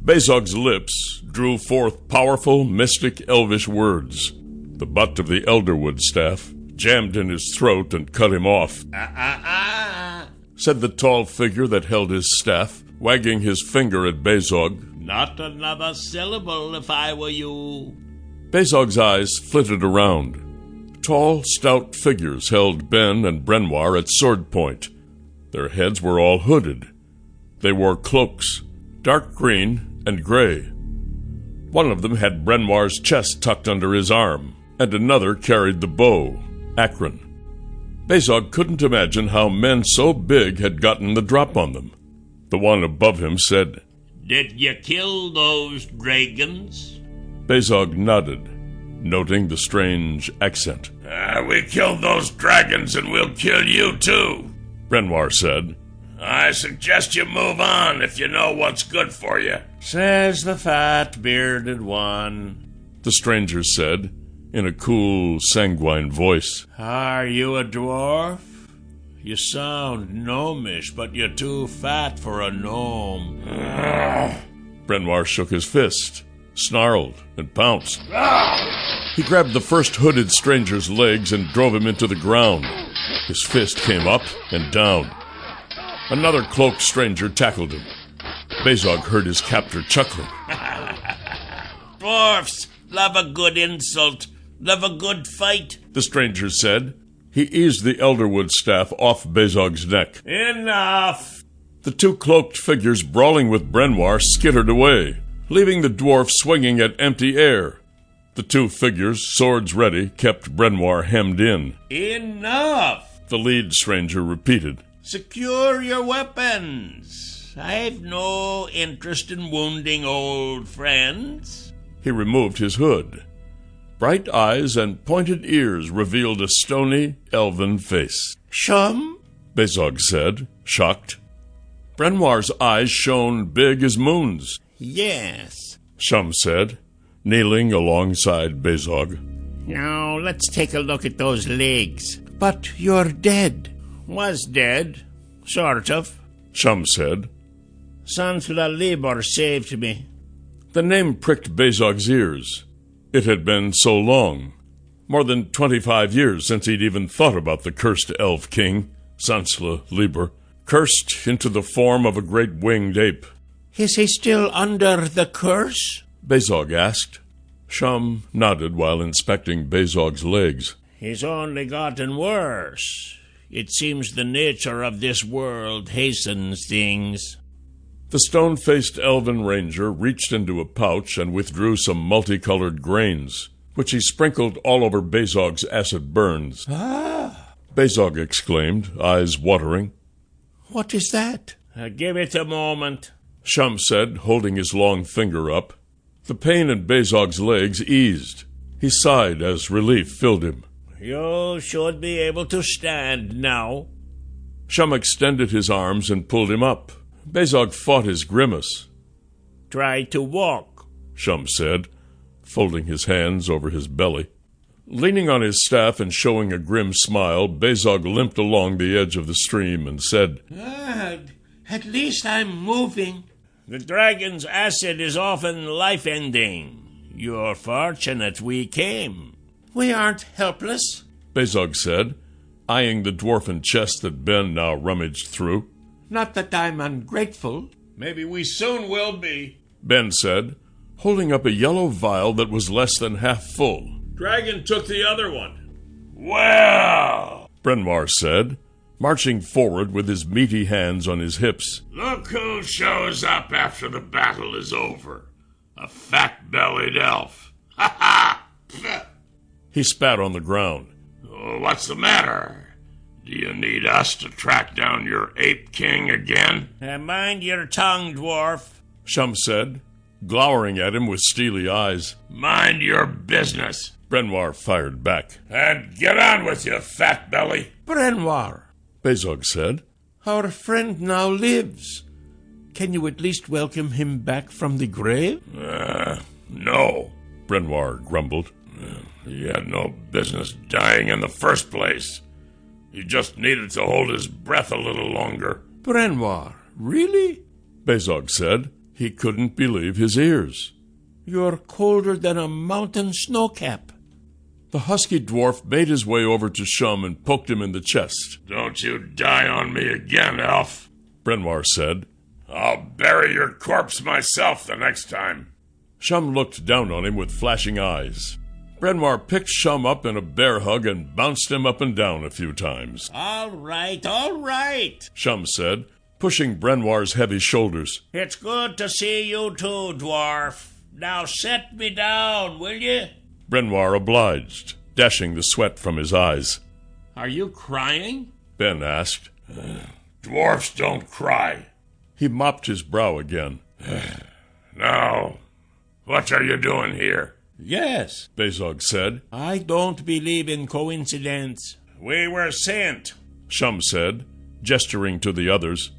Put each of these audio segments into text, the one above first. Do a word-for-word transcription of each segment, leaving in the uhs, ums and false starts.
Bezog's lips drew forth powerful, mystic, elvish words. The butt of the elderwood staff jammed in his throat and cut him off. Ah, ah, ah, said the tall figure that held his staff, wagging his finger at Bezog. Not another syllable if I were you. Bezog's eyes flitted around. Tall, stout figures held Ben and Brenoir at sword point. Their heads were all hooded. They wore cloaks, dark green and gray. One of them had Brenoir's chest tucked under his arm, and another carried the bow, Akron. Bezog couldn't imagine how men so big had gotten the drop on them. The one above him said, Did you kill those dragons? Bezog nodded, noting the strange accent. Uh, we killed those dragons and we'll kill you too, Brenoir said. I suggest you move on if you know what's good for you, says the fat bearded one, the stranger said, in a cool, sanguine voice. Are you a dwarf? You sound gnomish, but you're too fat for a gnome. Brenoir shook his fist, snarled, and pounced. He grabbed the first hooded stranger's legs and drove him into the ground. His fist came up and down. Another cloaked stranger tackled him. Bezog heard his captor chuckling. Dwarfs love a good insult, love a good fight, the stranger said. He eased the elderwood staff off Bezog's neck. Enough! The two cloaked figures brawling with Brenoir skittered away, leaving the dwarf swinging at empty air. The two figures, swords ready, kept Brenoir hemmed in. Enough! The lead stranger repeated. Secure your weapons. I've no interest in wounding old friends. He removed his hood. Bright eyes and pointed ears revealed a stony, elven face. Shum? Bezog said, shocked. Brenoir's eyes shone big as moons. Yes, Shum said, kneeling alongside Bezog. Now let's take a look at those legs. But you're dead. Was dead, sort of, Shum said. Sansla Libor saved me. The name pricked Bezog's ears. It had been so long, more than twenty-five years since he'd even thought about the cursed elf king, Sansla Libor, cursed into the form of a great winged ape. Is he still under the curse? Bezog asked. Shum nodded while inspecting Bezog's legs. He's only gotten worse. It seems the nature of this world hastens things. The stone-faced elven ranger reached into a pouch and withdrew some multicolored grains, which he sprinkled all over Bezog's acid burns. Ah! Bezog exclaimed, eyes watering. What is that? Uh, give it a moment, Shum said, holding his long finger up. The pain in Bezog's legs eased. He sighed as relief filled him. You should be able to stand now. Shum extended his arms and pulled him up. Bezog fought his grimace. Try to walk, Shum said, folding his hands over his belly. Leaning on his staff and showing a grim smile, Bezog limped along the edge of the stream and said, Good. At least I'm moving. The dragon's acid is often life-ending. You're fortunate we came. We aren't helpless, Bezog said, eyeing the dwarfen chest that Ben now rummaged through. Not that I'm ungrateful. Maybe we soon will be, Ben said, holding up a yellow vial that was less than half full. Dragon took the other one. Well, Brenoir said, marching forward with his meaty hands on his hips. Look who shows up after the battle is over. A fat-bellied elf. Ha ha! He spat on the ground. Oh, what's the matter? Do you need us to track down your ape king again? Uh, mind your tongue, dwarf, Shum said, glowering at him with steely eyes. Mind your business, Brenoir fired back. And get on with you, fat belly. Brenoir, Bezog said. Our friend now lives. Can you at least welcome him back from the grave? Uh, no, Brenoir grumbled. Uh, he had no business dying in the first place. He just needed to hold his breath a little longer. Brenoir, really? Bezog said. He couldn't believe his ears. You're colder than a mountain snowcap. The husky dwarf made his way over to Shum and poked him in the chest. Don't you die on me again, elf, Brenoir said. I'll bury your corpse myself the next time. Shum looked down on him with flashing eyes. Brenoir picked Shum up in a bear hug and bounced him up and down a few times. All right, all right, Shum said, pushing Brenoir's heavy shoulders. It's good to see you too, dwarf. Now set me down, will you? Brenoir obliged, dashing the sweat from his eyes. Are you crying? Ben asked. Dwarfs don't cry. He mopped his brow again. Now, what are you doing here? Yes, Bezog said. I don't believe in coincidence. We were sent, Shum said, gesturing to the others.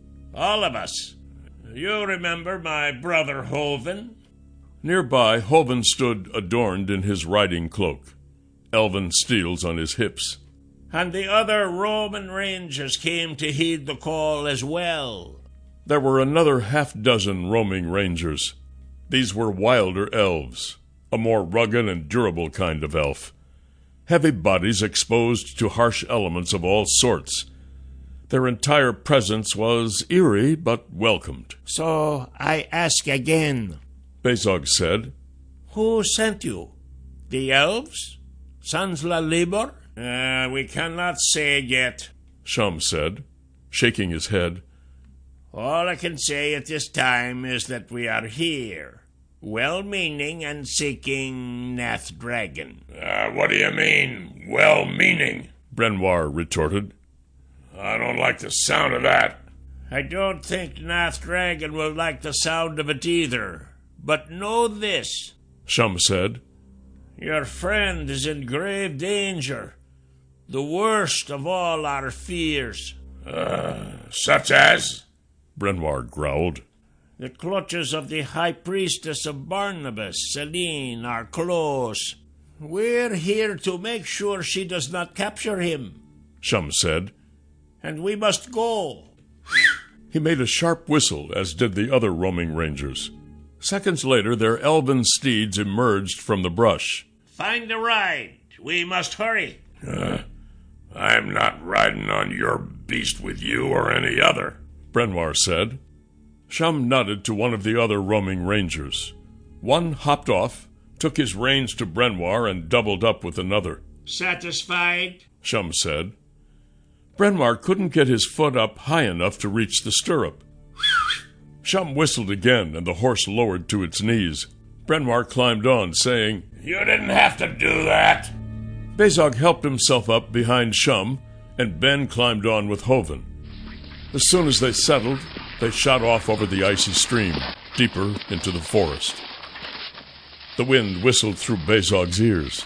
All of us. You remember my brother Hovin? Nearby, Hovin stood adorned in his riding cloak, elven steels on his hips. And the other Roman rangers came to heed the call as well. There were another half-dozen roaming rangers. These were wilder elves, a more rugged and durable kind of elf. Heavy bodies exposed to harsh elements of all sorts. Their entire presence was eerie but welcomed. So I ask again, Bezog said. Who sent you? The elves? Sans la libre? Uh, we cannot say yet, Shum said, shaking his head. All I can say at this time is that we are here, well-meaning and seeking Nath Dragon. Uh, what do you mean, well-meaning? Brenoir retorted. I don't like the sound of that. I don't think Nath Dragon will like the sound of it either. But know this, Shum said. Your friend is in grave danger. The worst of all our fears. Uh, such as? Brenoir growled. The clutches of the High Priestess of Barnabas, Celine, are close. We're here to make sure she does not capture him, Shum said. And we must go. He made a sharp whistle, as did the other roaming rangers. Seconds later, their elven steeds emerged from the brush. Find a ride. We must hurry. Uh, I'm not riding on your beast with you or any other, Brenoir said. Shum nodded to one of the other roaming rangers. One hopped off, took his reins to Brenoir, and doubled up with another. Satisfied? Shum said. Brenoir couldn't get his foot up high enough to reach the stirrup. Shum whistled again, and the horse lowered to its knees. Brenoir climbed on, saying, You didn't have to do that. Bezog helped himself up behind Shum, and Ben climbed on with Hovin. As soon as they settled, they shot off over the icy stream, deeper into the forest. The wind whistled through Bezog's ears.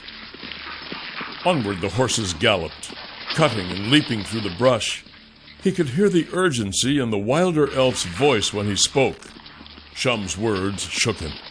Onward the horses galloped, cutting and leaping through the brush. He could hear the urgency in the wilder elf's voice when he spoke. Shum's words shook him.